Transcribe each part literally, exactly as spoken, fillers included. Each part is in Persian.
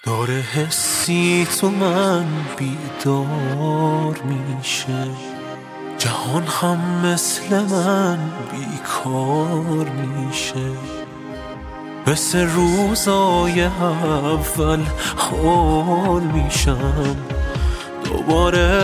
داره حسی تو من بیدار میشه، جهان هم مثل من بیکار میشه. مثل روزای اول حال میشم، دوباره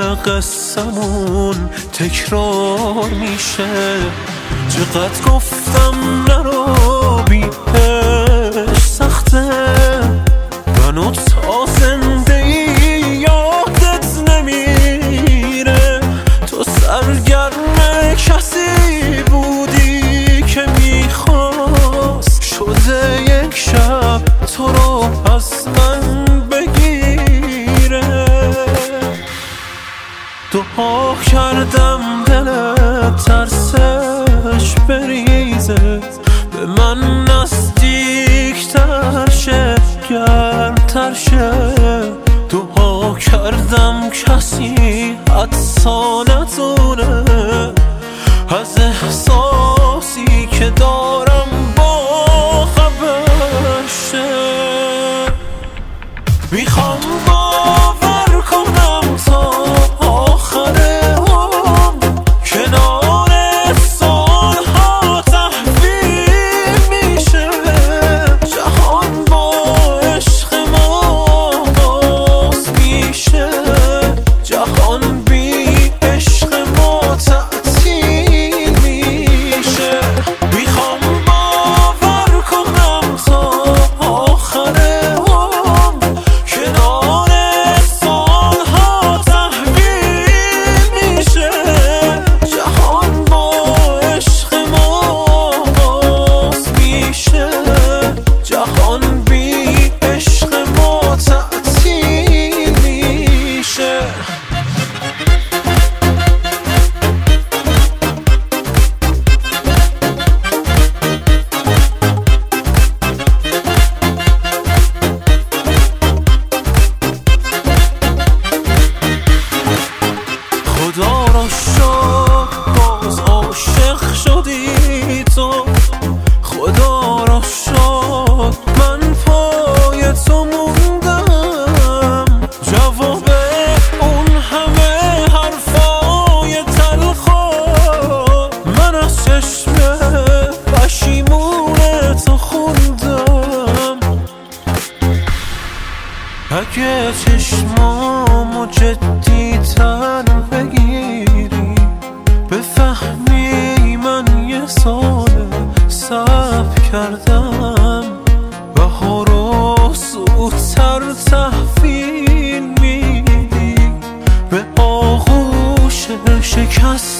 قصمون تکرار میشه. چقدر گفتم نرو بی عشق سخته، منو تا زنده ای یادت نمیره. تو سرگرم کسی بودی که میخواست، شده یک شب تو رو از من بگیره. دعا کردم دلت ترسش بریزه، به من نزدیکتر شه، گرمتر شه. دعا کردم کسی حدسا نتونه از احساسی که دارم با خبر شه. میخوام باور کنم تا آخر عمر، کنار سالها تحویل میشه. جهان با عشق ما باز میشه، جهان بی عشق ما تعطیل میشه. میخوام باور کنم تا آخر عمر، کنار سالها تحویل میشه. جهان با عشق ما باز میشه، جهان بی عشق ما تعطیل میشه. خدا را شکر باز عاشق شدی تو، خدا را شکر من پای تو موندم. جواب اون همه حرفای تلخو من از چشم پشیمون تو خوندم. اگه چشمامو جدی تر بگیری، بفهمی من یه سال صبر کردم. بهار رو زودتر تحویل میدی به آغوش شکست